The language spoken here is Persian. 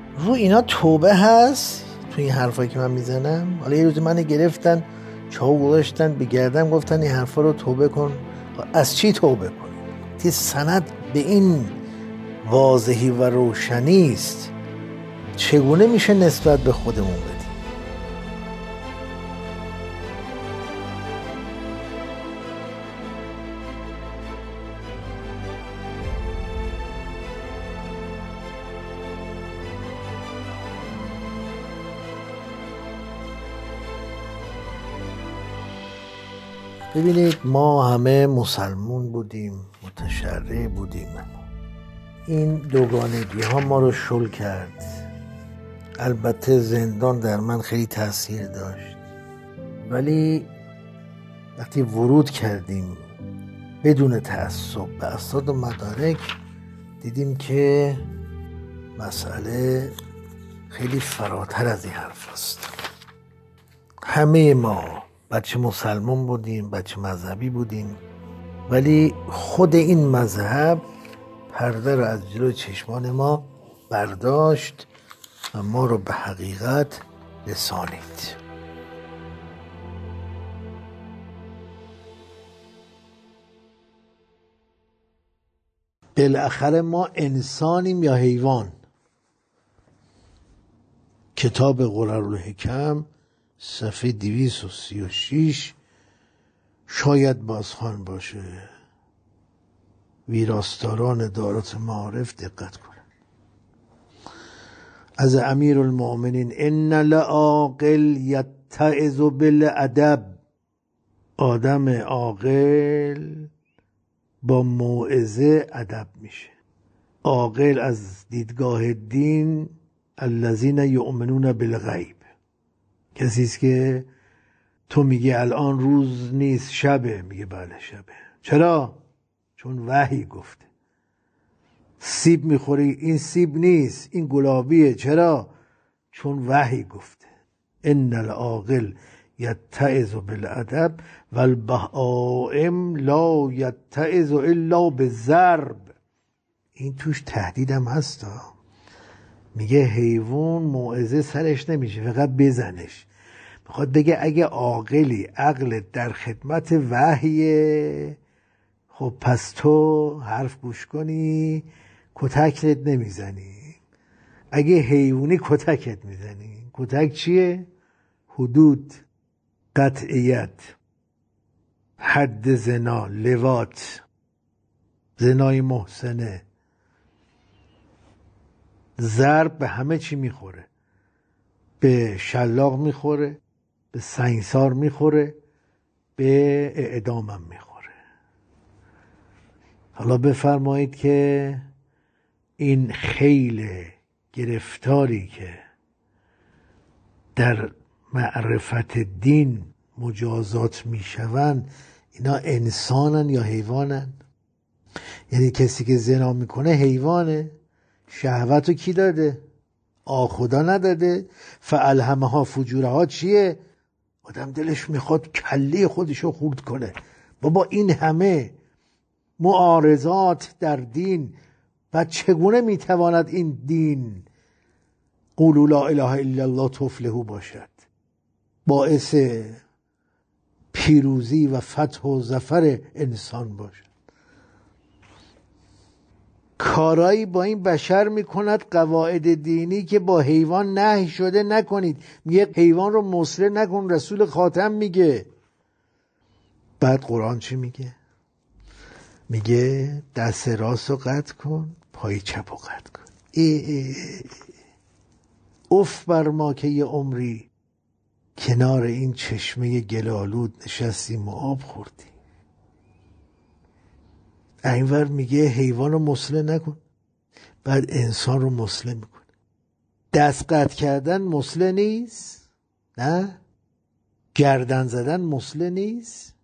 رو اینا توبه هست تو این حرفایی که من میزنم؟ حالا یه روزی من گرفتن چاو گذاشتن به گردن گفتن این حرفا رو توبه کن. از چی توبه کن؟ که سند به این واضحی و روشنی است، چگونه میشه نسبت به خودمون بدیم؟ ببینید ما همه مسلمون بودیم، متشرع بودیم. این دوگانگی ها ما رو شل کرد. البته زندان در من خیلی تاثیر داشت، ولی وقتی ورود کردیم بدون تعصب به اسناد و مدارک دیدیم که مسئله خیلی فراتر از این حرف است. همه ما بچه مسلمان بودیم، بچه مذهبی بودیم، ولی خود این مذهب پرده رو از جلوی چشمان ما برداشت و ما رو به حقیقت رسانید. بالاخره ما انسانیم یا حیوان؟ کتاب قرارالحکم صفحه 236 شاید بازخوان باشه. ویراستاران دارات معارف دقت کنن. از امیرالمؤمنین ان العاقل یتعظ بالادب. آدم عاقل با موعظه ادب میشه. عاقل از دیدگاه دین الذین یؤمنون بالغیب، کسی است که تو میگی الان روز نیست شبه، میگه بله شبه. چرا؟ چون وحی گفته. سیب میخوری، این سیب نیست این گلابیه. چرا؟ چون وحی گفته. ان العاقل یتعظ بالادب والبهائم لا یتعظ الا بالضرب. این توش تهدیدم هستا. میگه حیوان موعظه سرش نمیشه، فقط بزنش. میخواد بگه اگه عاقلی عقل در خدمت وحیه، خب پس تو حرف گوش کنی کتکت نمیزنی. اگه حیوانی کتکت میزنی. کتک چیه؟ حدود، قطعیت، حد زنا، لواط، زنای محسنه. ضرب به همه چی میخوره. به شلاق میخوره، به سنگسار میخوره، به اعدامم میخوره. حالا بفرمایید که این خیل گرفتاری که در معرفت دین مجازات میشوند، اینا انسانن یا حیوانن؟ یعنی کسی که زنا میکنه حیوانه؟ شهوتو کی داده؟ خدا نداده؟ فالهمها فجورها چیه؟ آدم دلش میخواد کله خودشو خورد کنه. بابا این همه معارضات در دین و چگونه میتواند این دین قولوا لا اله الا الله تفلحوا باشد، باعث پیروزی و فتح و ظفر انسان باشد؟ کارایی با این بشر میکند قواعد دینی که با حیوان نهی شده نکنید. میگه حیوان رو مسله نکن، رسول خاتم میگه. بعد قرآن چی میگه؟ میگه دست راست رو قطع کن، پای چپ رو قطع کن. اف بر ما که یه عمری کنار این چشمه گلالود نشستیم و آب خوردیم. اینور میگه حیوان رو مسله نکن، بعد انسان رو مسله میکنه. دست قطع کردن مسله نیست؟ نه؟ گردن زدن مسله نیست؟